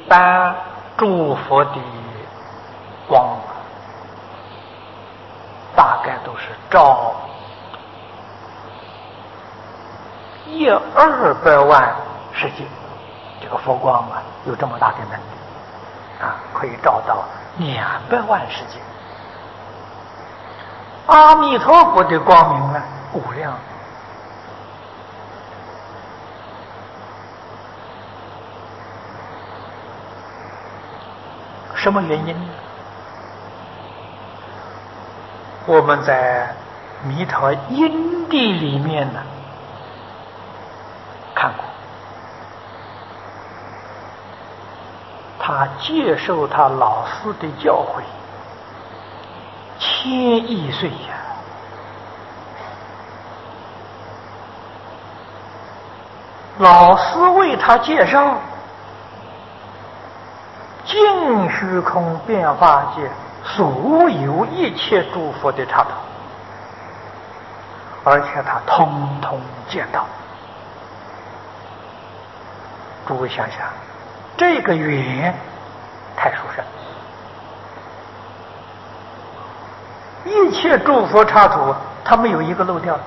般诸佛的光大概都是照100-200万世界，这个佛光啊，有这么大的能力啊，可以照到200万世界。阿弥陀佛的光明呢，无量。什么原因呢？我们在弥陀因地里面呢看过，他接受他老师的教诲1000亿岁呀，老师为他介绍尽虚空变化界所有一切诸佛的刹土，而且他通通见到。诸位想想，这个缘太殊胜，一切诸佛刹土他没有一个漏掉的，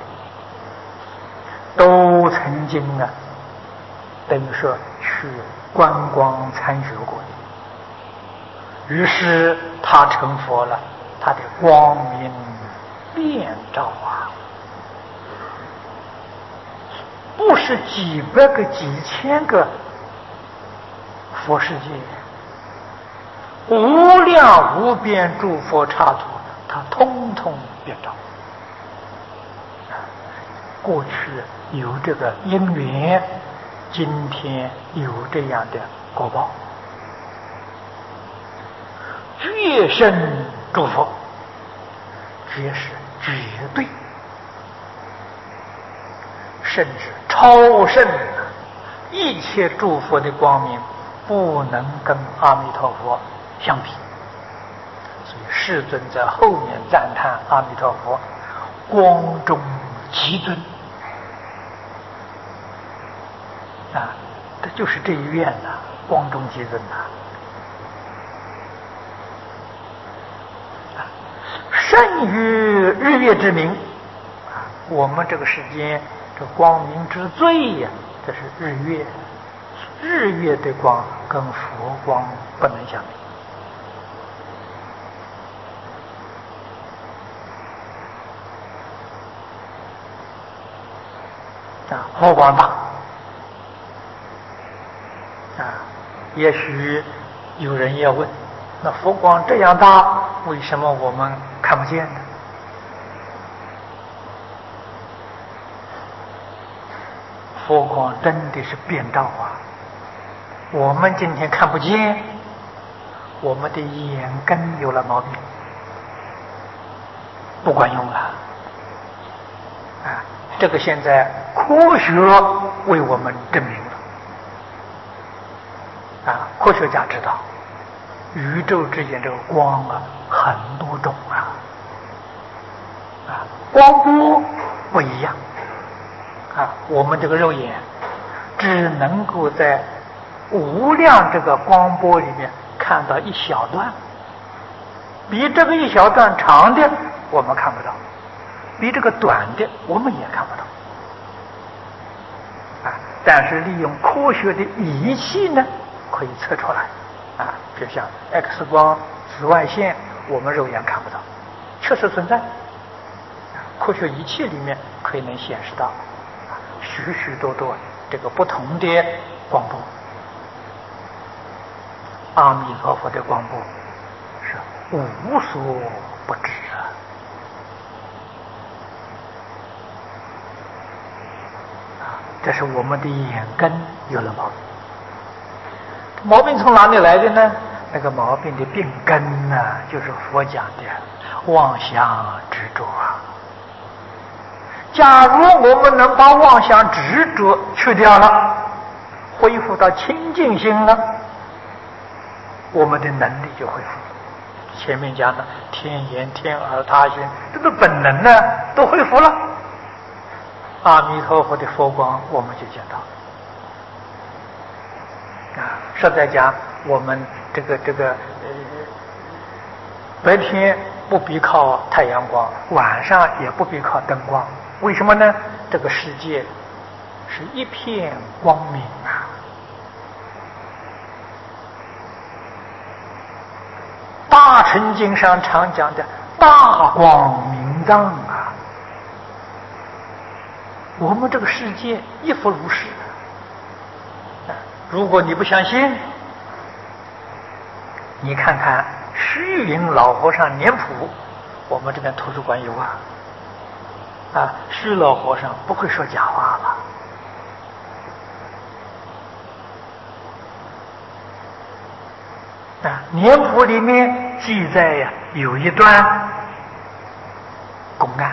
都曾经啊，等于说去观光参学过的。于是他成佛了，他的光明遍照啊，不是几百个几千个佛世界，无量无边诸佛刹土，他通通遍照。过去有这个因缘，今天有这样的果报。绝胜诸佛，绝是绝对，甚至超胜一切诸佛的光明，不能跟阿弥陀佛相比。所以世尊在后面赞叹阿弥陀佛光中极尊啊，这就是这一愿呐，光中极尊呐。胜于日月之明，我们这个世间这光明之最呀，这是日月。日月的光跟佛光不能相比啊，佛光大啊。也许有人要问，那佛光这样大，为什么我们看不见呢？佛光真的是遍照啊，我们今天看不见，我们的眼根有了毛病，不管用了啊！这个现在科学为我们证明了啊，科学家知道宇宙之间这个光啊，很多种啊，光波不一样啊，我们这个肉眼只能够在无量这个光波里面看到一小段，比这个一小段长的我们看不到，比这个短的我们也看不到啊。但是利用科学的仪器呢，可以测出来啊，就像 X 光、紫外线，我们肉眼看不到，确实存在。科学仪器里面可以能显示到许许多多这个不同的光波。阿弥陀佛的光波是无所不知啊！这是我们的眼根有了毛病。毛病从哪里来的呢？那个毛病的病根呢，就是佛讲的妄想执着啊。假如我们能把妄想执着去掉了，恢复到清净心了，我们的能力就恢复。前面讲的天眼、天耳、他心，这个本能呢都恢复了。阿弥陀佛的佛光，我们就见到啊。实在讲， 我们白天不必靠太阳光，晚上也不必靠灯光，为什么呢？这个世界是一片光明啊！大乘经上常讲的大光明藏啊，我们这个世界亦复如是。如果你不相信，你看看虚云老和尚年谱，我们这边图书馆有啊，虚老和尚不会说假话吧？年谱里面记载呀，有一段公案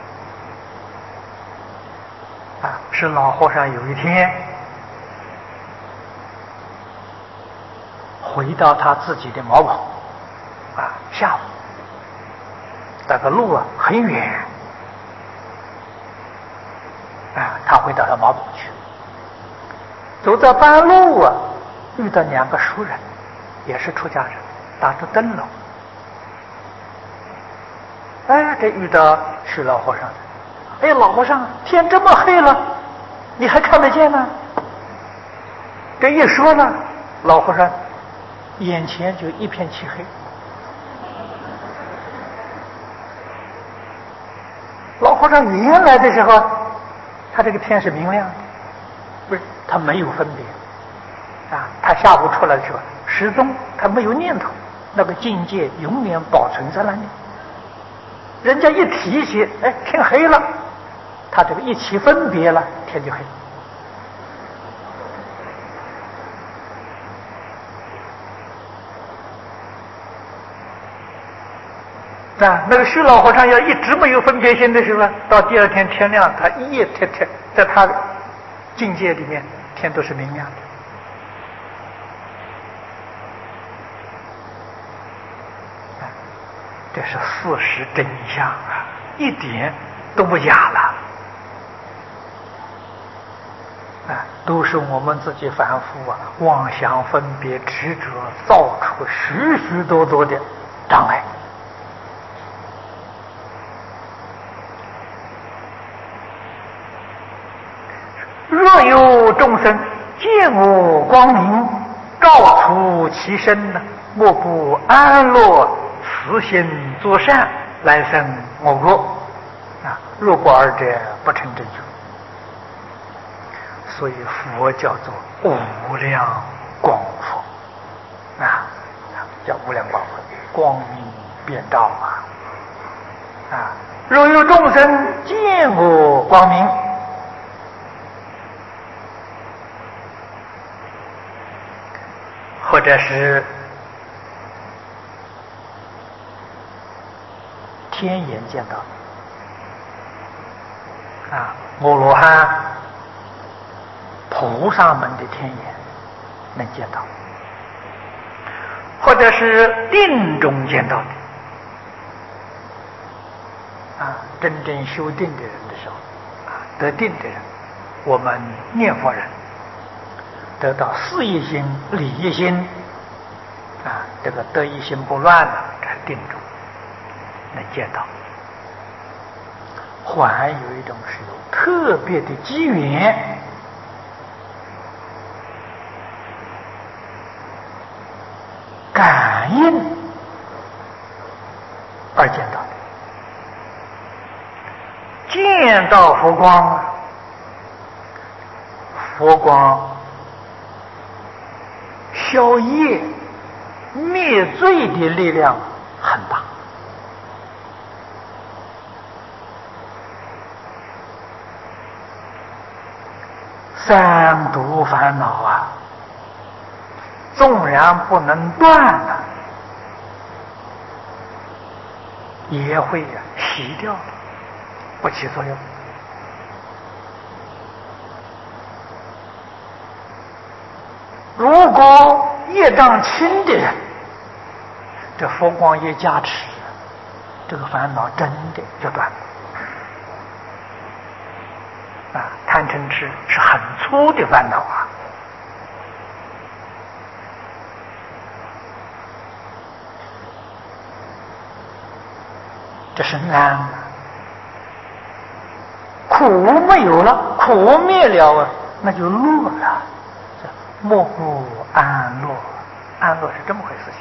是老和尚有一天回到他自己的茅棚下午那个路很远他回到他茅棚去，走到半路遇到2个熟人，也是出家人，打着灯笼。这遇到是老和尚。老和尚，天这么黑了，你还看得见呢？这一说呢，老和尚眼前就一片漆黑。老和尚原来的时候，他这个天是明亮的，不是他没有分别他下午出来的时候，始终他没有念头，那个境界永远保存在那里。人家一提起，天黑了，他这个一起分别了，天就黑。那个虚老和尚要一直没有分别心的时候，到第二天天亮，他一夜天在他境界里面，天都是明亮的。这是事实真相一点都不假了都是我们自己反复妄想分别执着，造出许许多多的障碍。若有众生见我光明，照出其身莫不安乐，慈心作善，来生我国若不二者，不成正觉。所以佛叫做无量光佛叫无量光佛，光明遍照若有众生见我光明，或者是天眼见到阿罗汉菩萨们的天眼能见到，或者是定中见到的真正修定的人的时候得定的人，我们念佛人得到事业心、理业心这个得一心不乱这是定中能见到。还有一种是有特别的机缘感应而见到的。见到佛光，佛光消业灭罪的力量很大。三毒烦恼纵然不能断也会洗掉，不起作用。如果业障轻的人，这佛光一加持，这个烦恼真的就断了。贪嗔痴是很粗的烦恼这是安啊。苦没有了，苦灭了啊，那就乐了。莫不安乐，安乐是这么回事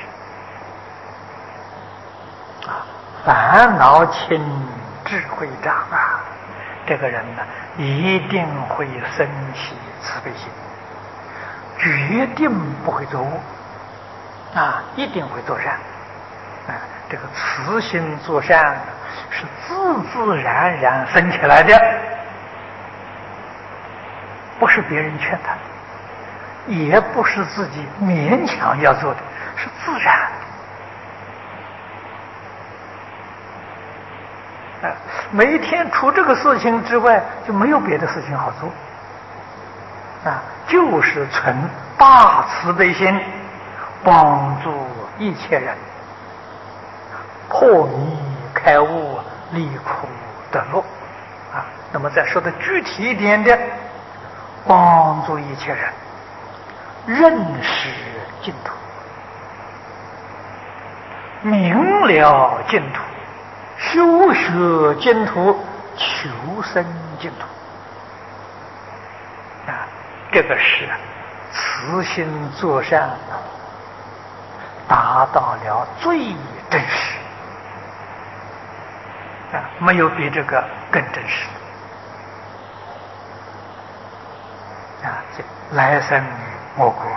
情啊。烦恼轻，智慧长啊。这个人呢，一定会生起慈悲心，决定不会做恶啊，一定会做善啊。这个慈心做善是自自然然生起来的，不是别人劝他，也不是自己勉强要做的，是自然。每一天除这个事情之外，就没有别的事情好做啊，就是存大慈悲心，帮助一切人破迷开悟，离苦得乐啊。那么再说的具体一点的，帮助一切人认识净土，明了净土，修学净土，求生净土啊。这个是慈心作善达到了最真实啊，没有比这个更真实啊。这来生我国。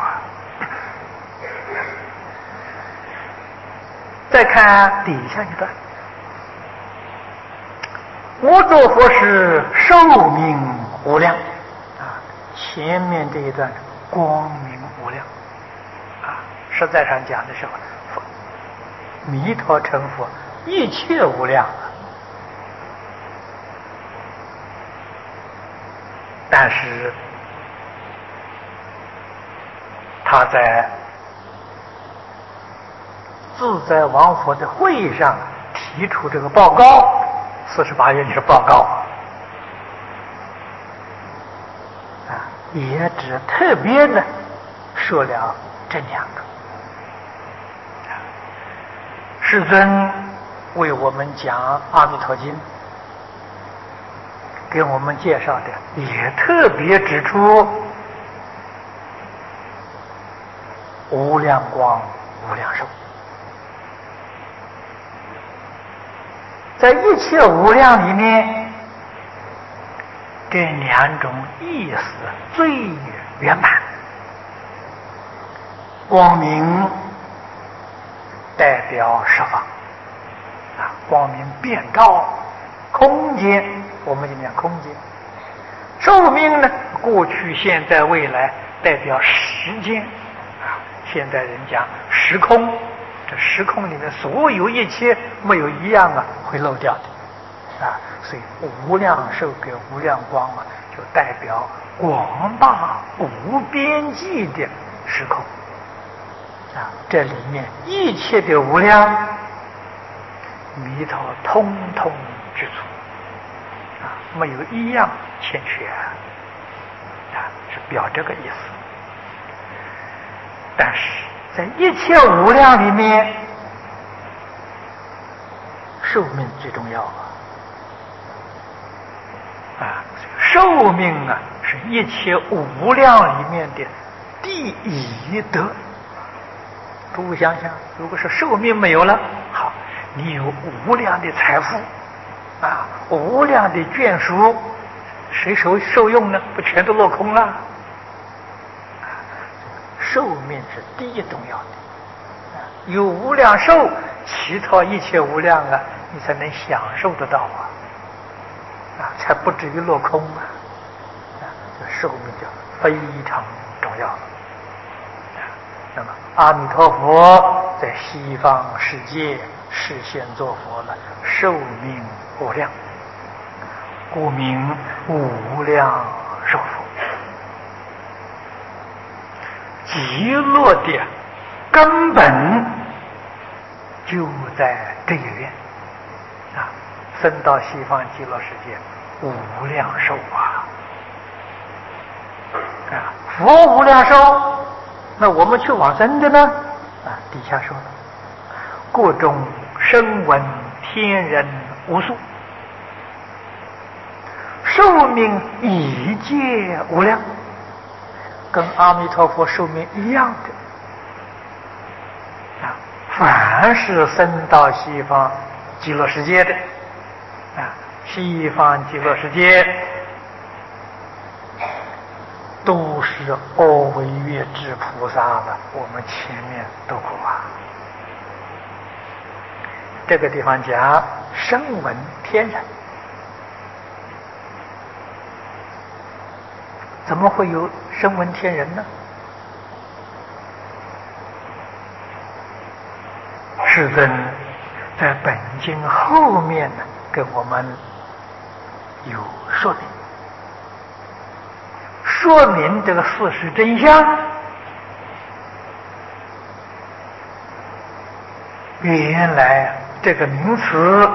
再看底下一段，我作佛时寿命无量啊。前面这一段光明无量啊，实在上讲的时候，弥陀成佛一切无量，但是他在自在王佛的会议上提出这个报告，48愿是报告啊，也只特别的说了这两个。世尊为我们讲《阿弥陀经》，给我们介绍的也特别指出无量光无量寿，在一切无量里面，这两种意思最圆满。光明代表十方啊，光明遍照空间，我们就讲空间。寿命呢，过去、现在、未来，代表时间啊。现代人讲时空，这时空里面所有一切没有一样啊会漏掉的啊。所以无量寿跟无量光啊，就代表广大无边际的时空啊。这里面一切的无量，弥陀通通具足啊，没有一样欠缺啊，是表这个意思。但是在一切无量里面，寿命最重要啊！寿命啊，是一切无量里面的第一德。诸位想想，如果是寿命没有了，好，你有无量的财富啊，无量的眷属，谁受用呢？不全都落空了？寿命是第一重要的，有无量寿，其他一切无量啊，你才能享受得到啊，才不至于落空啊。这寿命就非常重要。那么阿弥陀佛在西方世界示现作佛了，寿命无量，故名无量寿佛。极乐的根本就在这一愿啊，生到西方极乐世界无量寿啊！佛无量寿，那我们去往生的呢？啊，底下说了，各种声闻天人无数，寿命已界无量，跟阿弥陀佛寿命一样的啊！凡是生到西方极乐世界的啊，西方极乐世界都是阿惟越致菩萨的，我们前面读过啊。这个地方讲声闻天人，怎么会有声闻天人呢？世尊在本经后面呢，跟我们有说明，说明这个事实真相。原来这个名词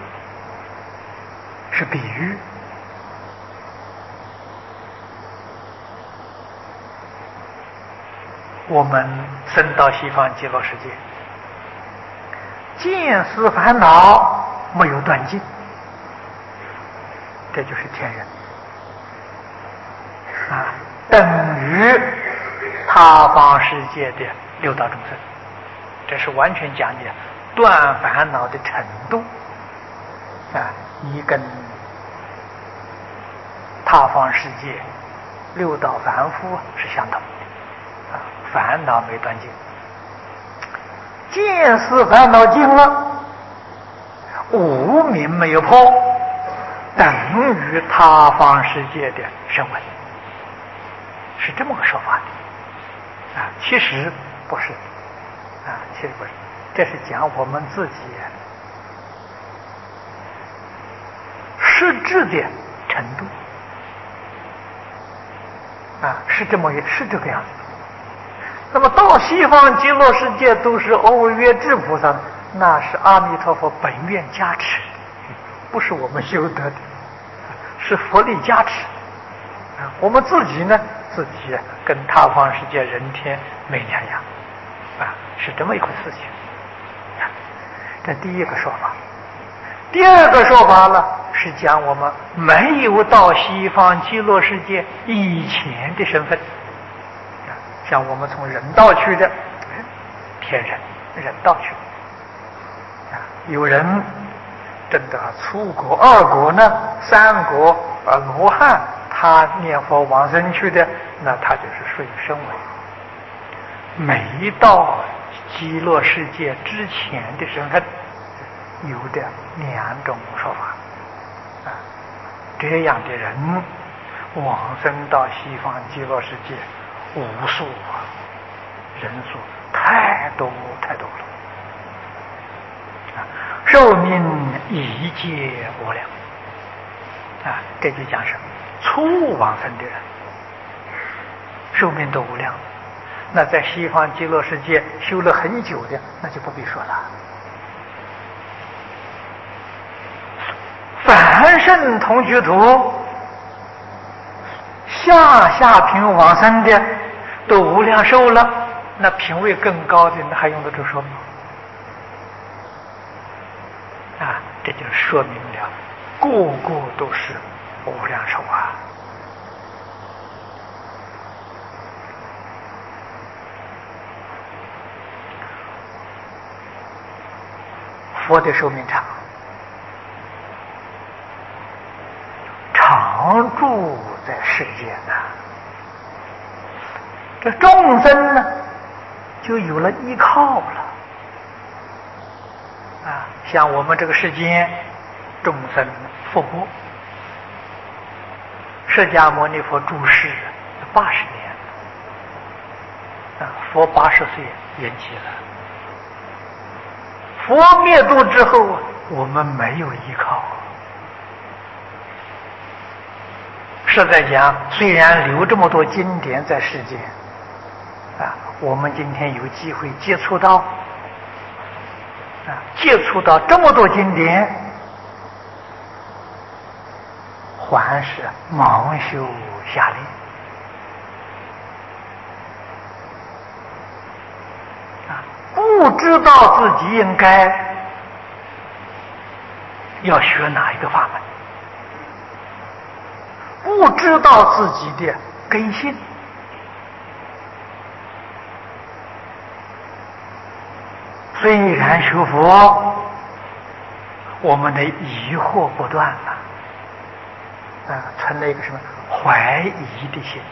是比喻，我们生到西方极乐世界，见思烦恼没有断尽，这就是天人啊，等于他方世界的六道众生。这是完全讲的断烦恼的程度啊，你跟他方世界六道凡夫是相同的啊，烦恼没断尽，见思烦恼尽了，无明没有破，等于他方世界的声闻，是这么个说法的啊，其实不是啊，其实不是，这是讲我们自己实质的程度啊，是这个样子。那么到西方极乐世界都是阿惟越致菩萨，那是阿弥陀佛本愿加持，不是我们修得的，是佛力加持啊。我们自己呢，自己跟他方世界人天没两样啊，是这么一回事情。这第一个说法。第二个说法呢，是讲我们没有到西方极乐世界以前的身份，像我们从人道去的天人，人道去有人真的出国二国呢，三国罗汉，他念佛往生去的，那他就是属于声闻。没到极乐世界之前的身份，有的两种说法啊。这样的人往生到西方极乐世界无数人数太多太多了啊，寿命一界无量啊，这就讲什么？初往生的人寿命都无量，那在西方极乐世界修了很久的，那就不必说了。凡圣同居土下品往生的都无量寿了，那品位更高的那还用得着说吗？啊，这就说明了个个都是无量寿啊。佛的寿命长，常住在世间呐，这众生呢就有了依靠了啊。像我们这个世间众生福报，释迦牟尼佛住世80年啊，佛80岁圆寂了。佛灭度之后啊，我们没有依靠。实在讲，虽然留这么多经典在世间啊，我们今天有机会接触到这么多经典，还是盲修瞎练啊，不知道自己应该要学哪一个法门？不知道自己的根性，虽然学佛，我们的疑惑不断了，存了一个什么怀疑的心，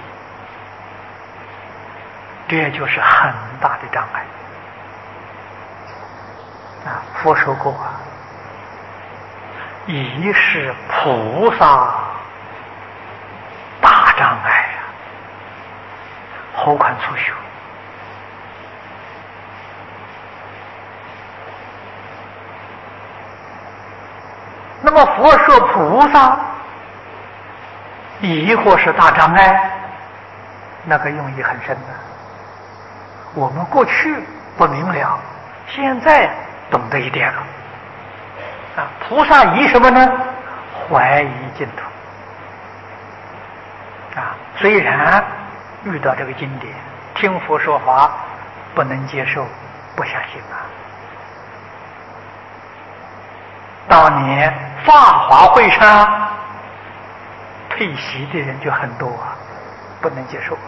这就是很大的障碍。佛说过疑是菩萨大障碍何况初学？那么佛说菩萨疑惑是大障碍，那个用意很深的。我们过去不明了，现在懂得一点了。菩萨疑什么呢？怀疑净土。虽然遇到这个经典，听佛说法不能接受，不相信当年法华会上退席的人就很多不能接受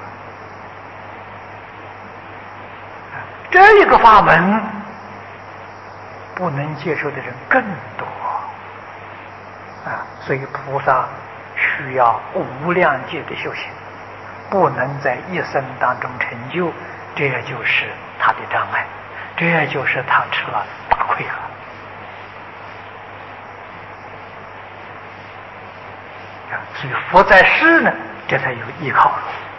这一个法门不能接受的人更多所以菩萨需要无量劫的修行，不能在一生当中成就，这就是他的障碍，这就是他吃了大亏了。所以佛在世呢，这才有依靠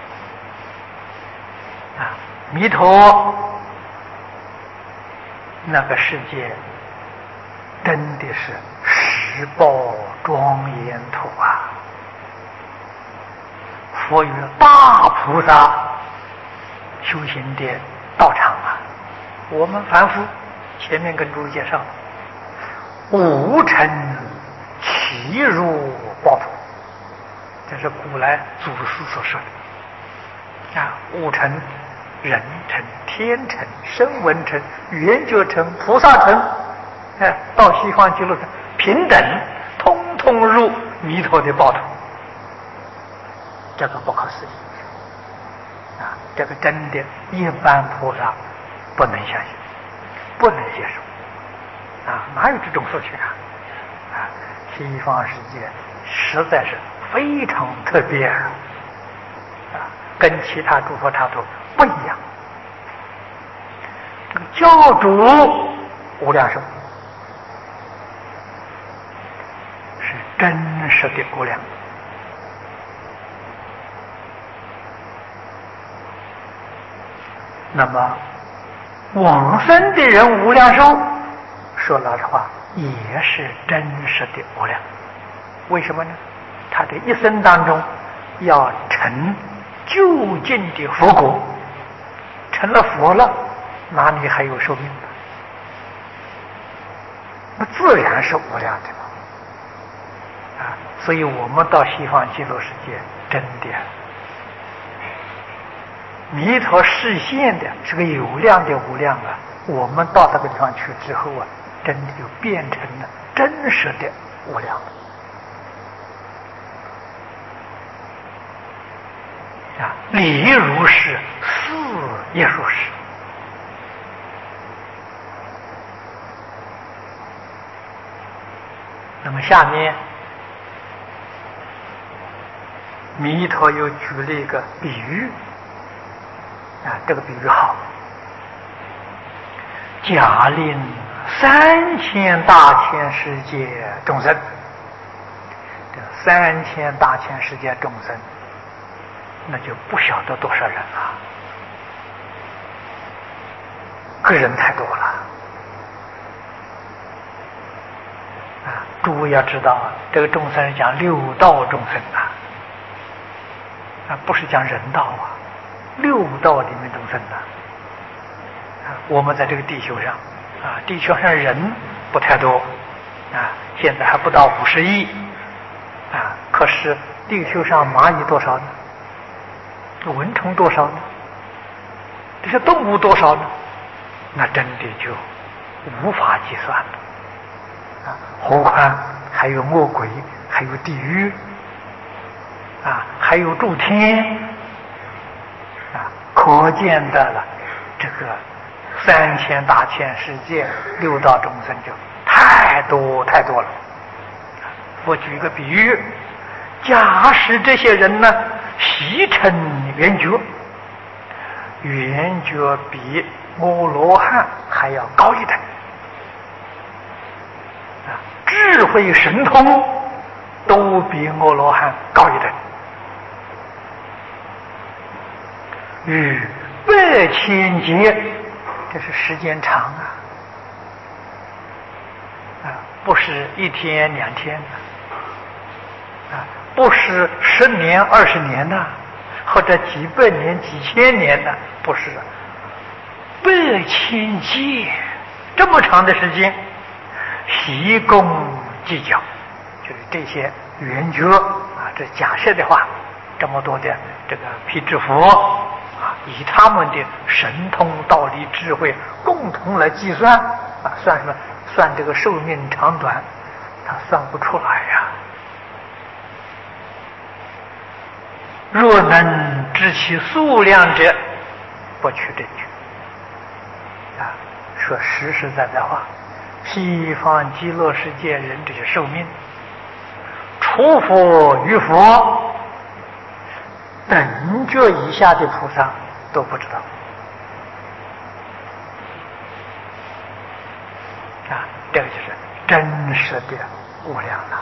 弥陀那个世界真的是十报庄严土佛与大菩萨修行的道场我们凡夫前面跟诸位介绍无尘其入报土，这是古来祖师所说的五尘，人尘、天尘、声闻尘、缘觉尘、菩萨尘，到西方极乐尘平等，通通入弥陀的报土，这个不可思议这个真的一般菩萨不能相信，不能接受哪有这种事情西方世界实在是非常特别跟其他诸佛刹土不一样。这个教主无量寿是真实的无量，那么往生的人无量寿，说老实话也是真实的无量。为什么呢？他的一生当中要成究竟的佛果，成了佛了，哪里还有寿命呢？那自然是无量的所以我们到西方极乐世界，真的弥陀示现的是个有量的无量我们到这个地方去之后真的就变成了真实的无量理如是，事也如是。那么下面弥陀又举了一个比喻这个比喻好，假令3000大千世界众生，这3000大千世界众生那就不晓得多少人了，个人太多了诸位要知道这个众生是讲六道众生不是讲人道六道里面众生我们在这个地球上地球上人不太多现在还不到50亿可是地球上蚂蚁多少呢？蚊虫多少呢？这些动物多少呢？那真的就无法计算了何况还有恶鬼，还有地狱，还有诸天，可见的了。这个3000大千世界六道众生就太多太多了。我举一个比喻，假使这些人呢，习成圆觉，圆觉比阿罗汉还要高一等，智慧神通都比阿罗汉高一等，与8,000劫，这是时间长不是1天2天不是10年20年的，或者几百年几千年的，不是8,000劫，这么长的时间，习功计较，就是这些圆觉这假设的话，这么多的这个辟支佛以他们的神通道理智慧共同来计算算什么？算这个寿命长短，他算不出来呀。若能知其数量者，不取真句。说实在的话，西方极乐世界人这些寿命，除佛于佛，等觉以下的菩萨都不知道。这个就是真实的无量了。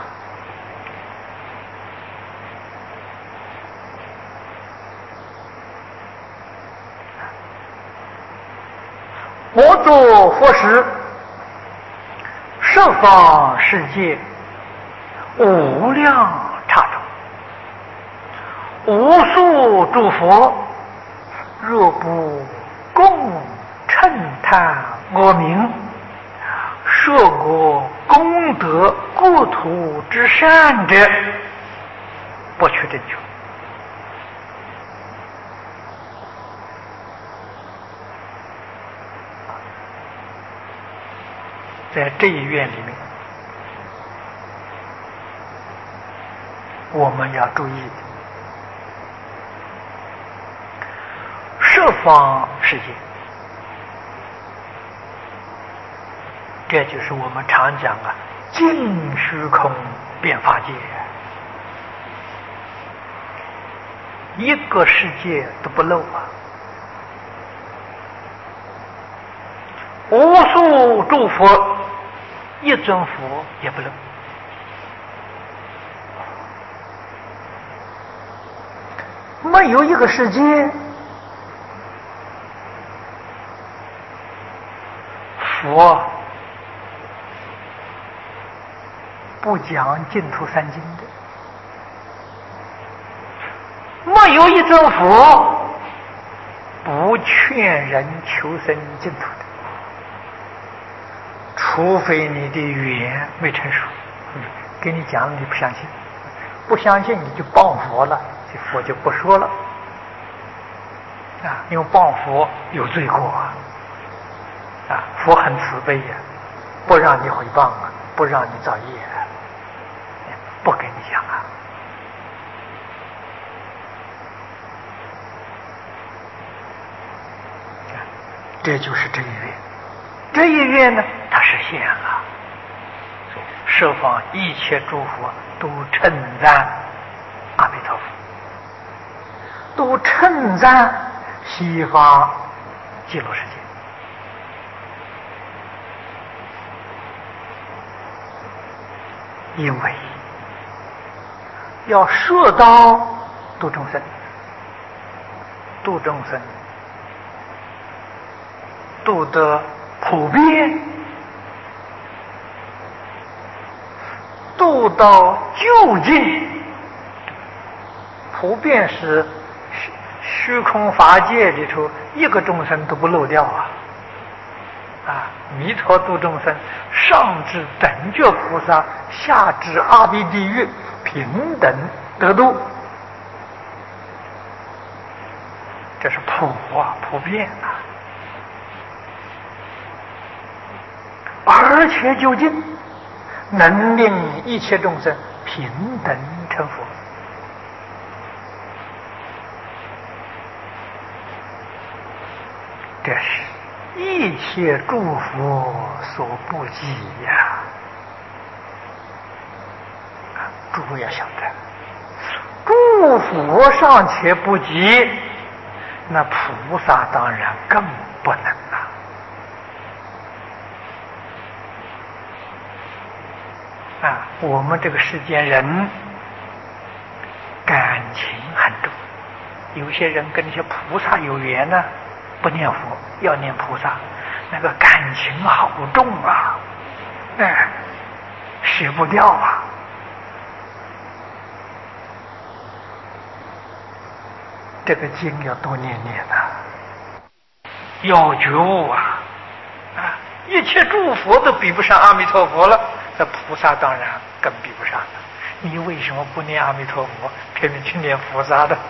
我作佛时，十方世界无量刹中，无数诸佛，若不共称叹我名，摄我功德国土之善者，不取真觉。在这一愿里面，我们要注意十方世界，这就是我们常讲尽虚空遍法界，一个世界都不漏无数诸佛，一尊佛也不漏。没有一个世界佛不讲净土三经的，没有一尊佛不劝人求生净土的，除非你的缘没成熟。给你讲了你不相信，不相信你就谤佛了，这佛就不说了因为谤佛有罪过佛很慈悲不让你毁谤不让你造业不跟你讲这就是这一愿。这一愿呢，它实现了，所以十方一切诸佛都称赞阿弥陀佛，都称赞西方极乐世界。因为要摄到度众生，度众生度得普遍，度到究竟。普遍是虚空法界里头一个众生都不漏掉弥陀度众生，上至等觉菩萨，下至阿鼻地狱，平等得度，这是普遍而且究竟能令一切众生平等成佛。这是一切诸佛所不及呀！诸佛要晓得，诸佛尚且不及，那菩萨当然更不能了。我们这个世间人感情很重，有些人跟那些菩萨有缘呢，不念佛要念菩萨，那个感情好重啊，舍不掉啊。这个经要多念念要觉悟啊！一切诸佛都比不上阿弥陀佛了，这菩萨当然更比不上了。你为什么不念阿弥陀佛，偏偏去念菩萨的？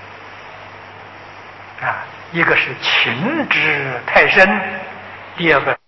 一个是情执太深，第二个